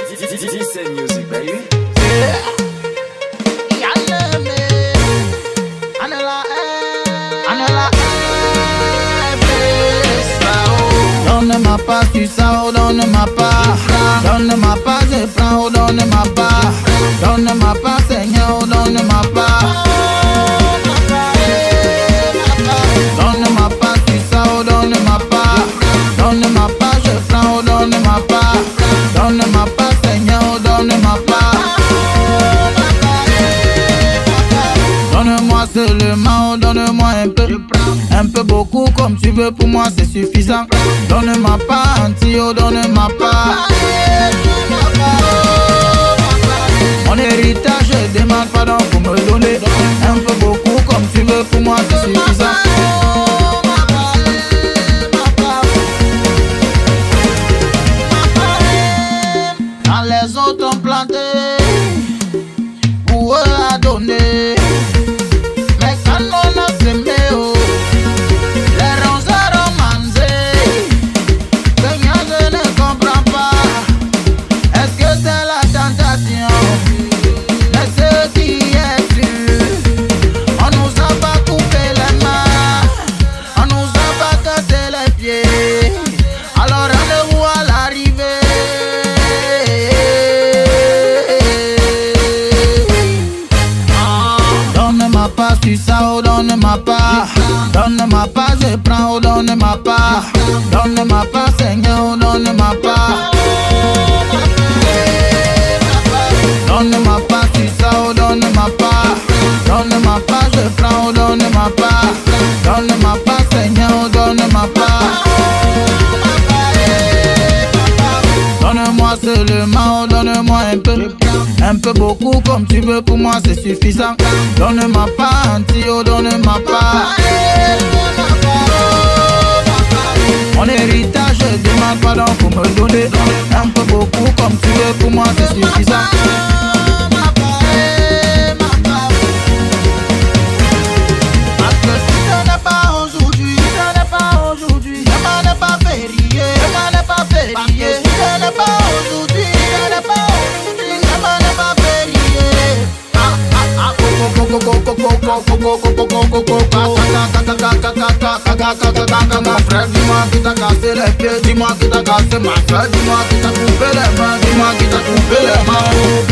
This music, baby. Donne-moi pas, tu sors, donne-moi pas. Donne-moi pas, je prends, donne-moi pas. Donne-moi pas, Seigneur, donne-moi pas. Donne-moi pas, tu sors, donne-moi pas. Donne-moi pas, je prends, donne-moi pas. Donne-moi pas, Seigneur, donne-moi pas. Donne-moi seulement, donne-moi un peu beaucoup comme tu veux, pour moi c'est suffisant. Donne-moi pas un tio, donne-moi pas. Mon héritage, je demande pardon pour me donner un peu beaucoup comme tu veux, pour moi c'est suffisant. Quand les autres ont planté, pour eux à donner. Mais quand on a semé, oh, les roseurs ont mangé. Seigneur, je ne comprends pas. Est-ce que c'est la tentation? Mais ce qui est sûr, on nous a pas coupé les mains, on nous a pas cassé les pieds. Alors rendez-vous à l'arrivée. Donne-moi pas, tu sors, donne-moi pas. Donne-moi pas, je prends, donne-moi pas. Donne-moi pas, Seigneur, donne-moi pas. Donne-moi pas, tu sors, donne-moi pas. Donne-moi pas, je prends, donne-moi pas. Donne-moi pas, Seigneur, donne-moi pas. Donne-moi seulement, donne-moi un peu beaucoup comme tu veux, pour moi c'est suffisant. Donne-moi pas un tio, donne-moi pas. Mon héritage, je demande pardon pour me donner un peu beaucoup comme tu veux, pour moi c'est suffisant. Parce que si ce n'est pas aujourd'hui, ce n'est pas aujourd'hui, demain n'est pas férié, demain n'est pas férié. Si ce n'est pas aujourd'hui, ce n'est pas aujourd'hui, demain n'est pas férié. Frère, dis-moi qui t'a cassé les pieds, dis-moi qui t'a cassé ma soeur, dis-moi qui t'a coupé les mains, dis-moi qui t'a coupé les mains.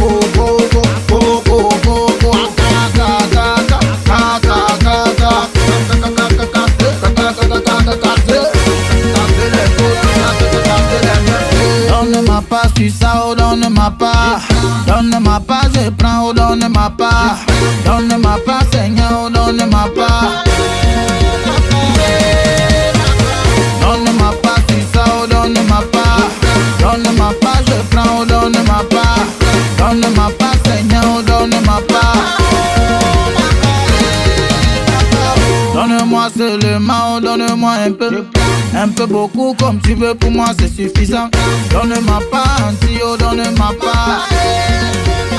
Donne-moi pas, tu sors, donne-moi pas. Donne-moi pas, je prends, donne-moi pas. Donne-moi pas, Seigneur, donne-moi pas. Donne-moi pas, tu sors, donne-moi pas. Donne-moi pas, je prends, donne-moi pas. Donne-moi pas, Seigneur, donne-moi pas. Donne-moi seulement, donne-moi un peu beaucoup comme tu veux, pour moi c'est suffisant. Donne-moi pas un tio, donne-moi pas.